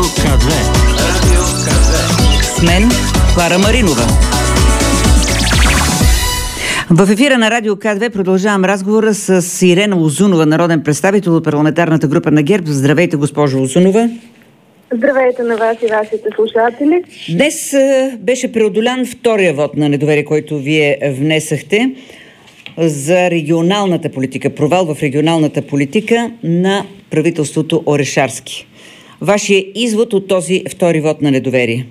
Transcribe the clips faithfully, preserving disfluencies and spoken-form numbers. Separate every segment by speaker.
Speaker 1: К две. Радио К две.
Speaker 2: С мен Клара Маринова. В ефира на Радио К две продължавам разговора с Ирена Узунова, народен представител от парламентарната група на ГЕРБ. Здравейте, госпожо Узунова.
Speaker 3: Здравейте на вас и вашите слушатели.
Speaker 2: Днес беше преодолян втория вод на недоверие, който вие внесахте за регионалната политика, провал в регионалната политика на правителството Орешарски. Вашия извод от този втори вод на недоверие?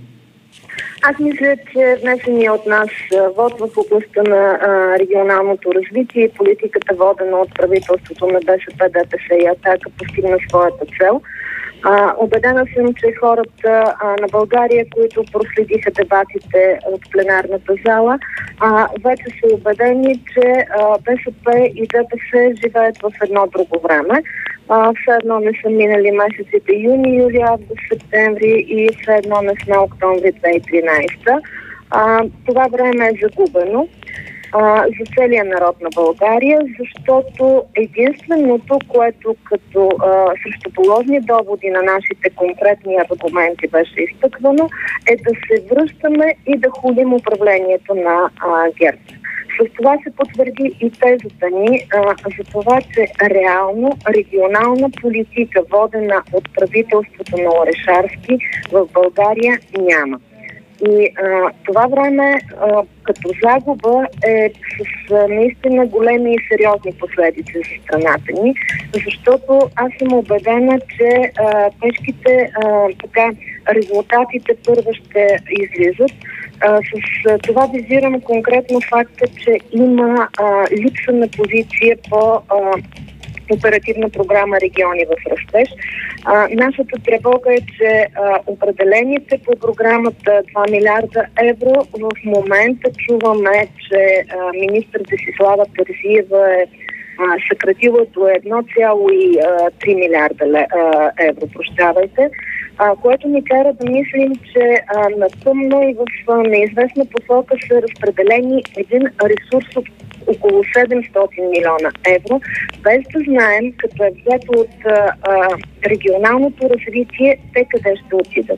Speaker 3: Аз мисля, че внесения от нас вод в областта на а, регионалното развитие и политиката, водена от правителството на БСП, ДПС и Атака, постигна своята цел. А, убедена съм, че хората а, на България, които проследиха дебатите от пленарната зала, а, вече са убедени, че а, БСП и ДПС живеят в едно друго време. А, все едно не са минали месеците юни, юли, август, септември и все едно не сме октомври две хиляди и тринадесета. А, това време е загубено а, за целия народ на България, защото единственото, което като а, срещу положни доводи на нашите конкретни аргументи беше изтъквано, е да се връщаме и да хулим управлението на а, ГЕРБ. С това се потвърди и тезата ни а, за това, че реално регионална политика, водена от правителството на Орешарски, в България няма. И а, това време а, като загуба е с а, наистина големи и сериозни последици за страната ни, защото аз съм убедена, че а, тежките а, така, резултатите първо ще излизат. А, с а, това визирам конкретно факта, че има а, липса на позиция по а, оперативна програма Региони в растеж. А, нашата тревога е, че а, определените по програмата два милиарда евро в момента чуваме, че а, министър Десислава Терзиева е а, съкратила до едно цяло и три милиарда а, евро, прощавайте, а, което ни кара да мислим, че а, на тъмно и в а, неизвестна посока са разпределени един ресурс от около седемстотин милиона евро, без да знаем, като е взето от а, а, регионалното развитие, те къде ще отидат.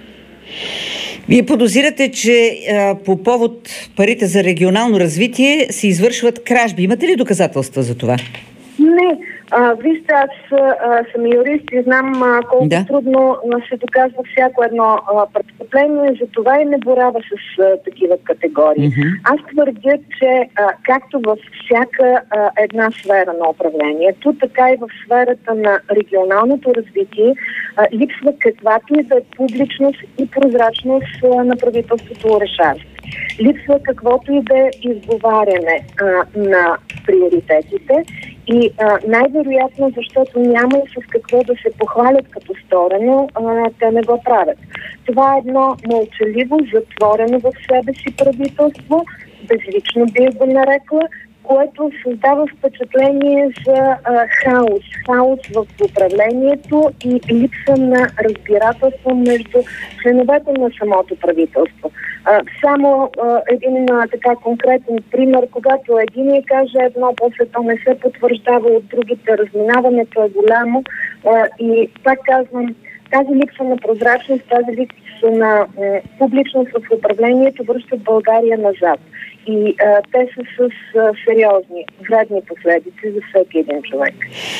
Speaker 2: Вие подозирате, че а, по повод парите за регионално развитие се извършват кражби. Имате ли доказателства за това?
Speaker 3: Не. А, вижте, аз а, съм юрист и знам а, колко
Speaker 2: да.
Speaker 3: трудно а, се доказва всяко едно а, престъпление, затова и не боравя с а, такива категории. Mm-hmm. Аз твърдя, че а, както във всяка а, една сфера на управлението, така и в сферата на регионалното развитие а, липсва каквато и да е публичност и прозрачност а, на правителството Орешарски. Липсва каквото и да е изговаряне а, на приоритетите и а, най-вероятно, защото няма и с какво да се похвалят като сторено, а, те не го правят. Това е едно мълчаливо, затворено в себе си правителство, безлично би го нарекла, което създава впечатление за а, хаос. Хаос в управлението и липса на разбирателство между членовете на самото правителство. А, само а, един а, така конкретен пример, когато един ни каже едно, после то не се потвърждава от другите, разминаването е голямо а, и пак казвам, тази липса на прозрачност, тази липса на м, публичност в управлението връщат България назад. И а, те са с а, сериозни, вредни последици за всеки един човек.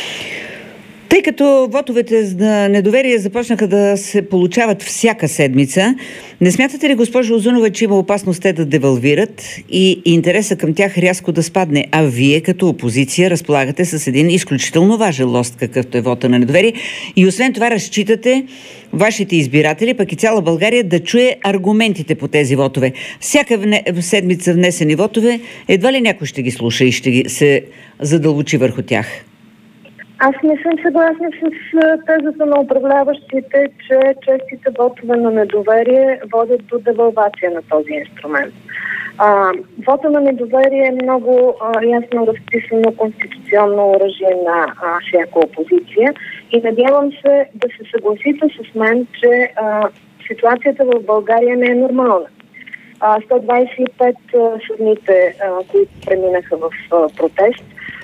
Speaker 2: Тъй като вотовете за недоверие започнаха да се получават всяка седмица, не смятате ли, госпожо Узунова, че има опасност те да девалвират и интереса към тях рязко да спадне? А вие като опозиция разполагате с един изключително важен лост, какъвто е вота на недоверие. И освен това разчитате вашите избиратели, пък и цяла България да чуе аргументите по тези вотове. Всяка вне... седмица внесени вотове, едва ли някой ще ги слуша и ще ги се задълбочи върху тях?
Speaker 3: Аз не съм съгласна с тезата на управляващите, че честите вотове на недоверие водят до девалвация на този инструмент. А, вота на недоверие е много а, ясно разписано конституционно оръжие на а, всяка опозиция и надявам се да се съгласите с мен, че а, ситуацията в България не е нормална. А, сто двадесет и пет а, съдните, а, които преминаха в а, протест,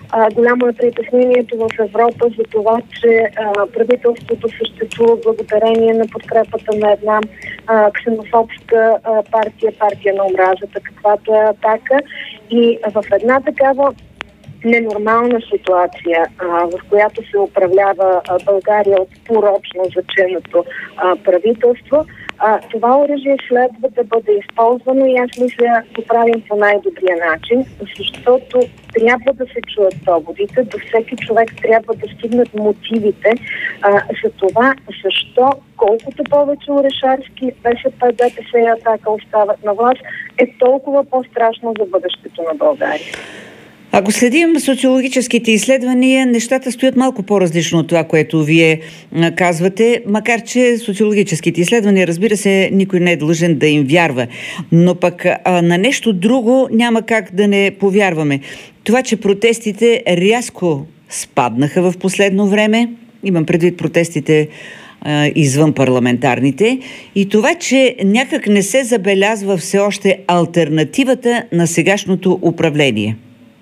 Speaker 3: А, голямо е притеснението в Европа за това, че а, правителството съществува благодарение на подкрепата на една а, ксенофобска а, партия, партия на омразата, каквато е Атака. И в една такава ненормална ситуация, а, в която се управлява а, България от порочно заченато а, правителство, а, това оръжие следва да бъде използвано и аз мисля го правим по най-добрия начин, защото трябва да се чуят доводите, до всеки човек трябва да стигнат мотивите а, за това, защо колкото повече Орешарски, БСП, ДПС и Атака остават на власт, е толкова по-страшно за бъдещето на България.
Speaker 2: Ако следим социологическите изследвания, нещата стоят малко по-различно от това, което вие казвате, макар че социологическите изследвания, разбира се, никой не е длъжен да им вярва. Но пък а, на нещо друго няма как да не повярваме. Това, че протестите рязко спаднаха в последно време, имам предвид протестите а, извън парламентарните, и това, че някак не се забелязва все още алтернативата на сегашното управление.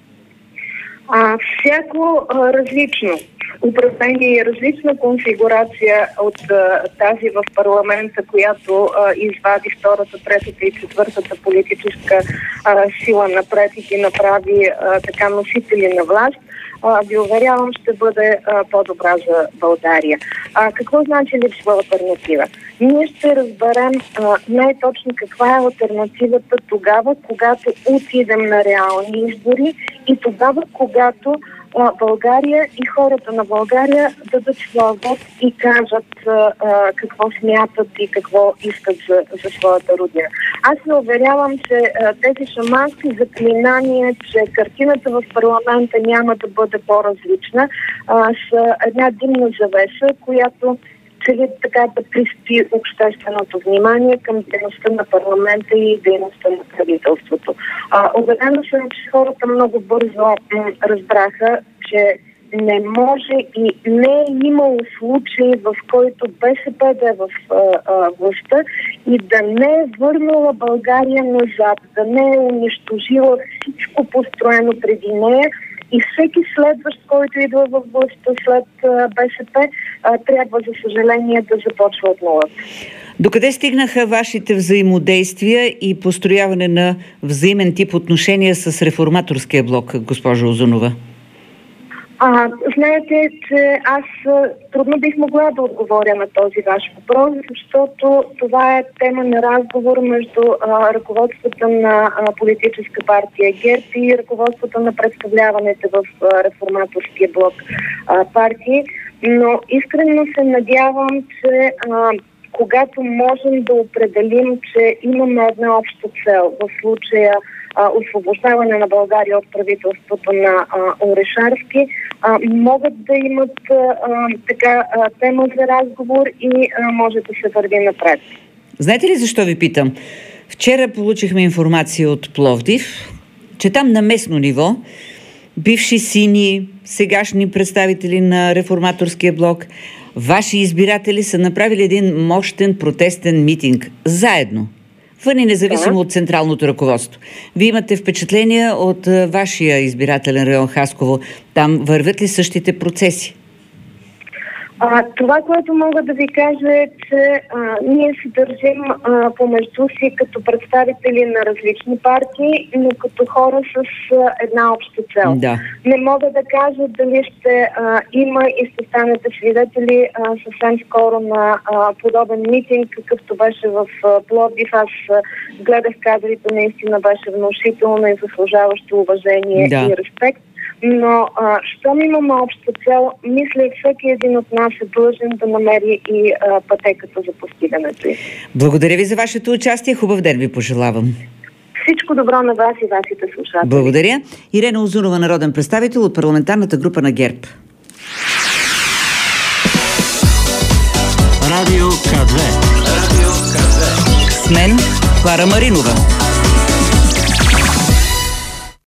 Speaker 3: А, всяко а, различно управление и различна конфигурация от а, тази в парламента, която а, извади втората, третата и четвъртата политическа а, сила напред и ги направи а, така носители на власт, а, ви уверявам, ще бъде а, по-добра за България. А, какво значи липсва алтернатива? Ние ще разберем а, най-точно каква е алтернативата тогава, когато отидем на реални избори и тогава, когато а, България и хората на България дадат своя вод и кажат а, а, какво смятат и какво искат за, за своята родина. Аз се уверявам, че а, тези шамански заклинания, че картината в парламента няма да бъде по-различна, а, с една димна завеса, която цели така да приспи общественото внимание към дейността на парламента и дейността на правителството. Убедена съм, че хората много бързо м, разбраха, че не може и не е имало случай, в който БСП да е в а, а, властта и да не е върнала България назад, да не е унищожила всичко построено преди нея. И всеки следващ, който идва в властта след БСП, трябва, за съжаление, да започва от нула.
Speaker 2: Докъде стигнаха вашите взаимодействия и построяване на взаимен тип отношения с реформаторския блок, госпожо Узунова?
Speaker 3: А, знаете, че аз трудно бих могла да отговоря на този ваш въпрос, защото това е тема на разговор между а, ръководството на а, политическа партия ГЕРБ и ръководството на представляваните в а, реформаторския блок а, партии. Но искрено се надявам, че а, когато можем да определим, че имаме една обща цел, в случая а, освобождаване на България от правителството на а, Орешарски, а, могат да имат а, така а, тема за разговор и а, може да се върви напред.
Speaker 2: Знаете ли защо ви питам? Вчера получихме информация от Пловдив, че там на местно ниво бивши сини, сегашни представители на реформаторския блок, ваши избиратели са направили един мощен протестен митинг. Заедно. Вън и независимо да. от централното ръководство. Вие имате впечатления от а, вашия избирателен район Хасково. Там вървят ли същите процеси?
Speaker 3: А, това, което мога да ви кажа е, че а, ние се държим а, помежду си като представители на различни партии, но като хора с а, една обща цел.
Speaker 2: Да.
Speaker 3: Не мога да кажа дали ще а, има и ще станете свидетели а, съвсем скоро на а, подобен митинг, какъвто беше в а, Пловдив. Аз а, гледах кадрите, наистина беше внушително и заслужаващо уважение
Speaker 2: да.
Speaker 3: и респект. Но, а, щом имаме обща цел, мисля, всеки един от нас е длъжен да намери и а, пътеката за постигането й.
Speaker 2: Благодаря ви за вашето участие. Хубав ден ви пожелавам.
Speaker 3: Всичко добро на вас и вашите слушатели.
Speaker 2: Благодаря. Ирена Узунова, народен представител от парламентарната група на ГЕРБ.
Speaker 1: Радио К две. Радио К две.
Speaker 2: С мен Клара Маринова.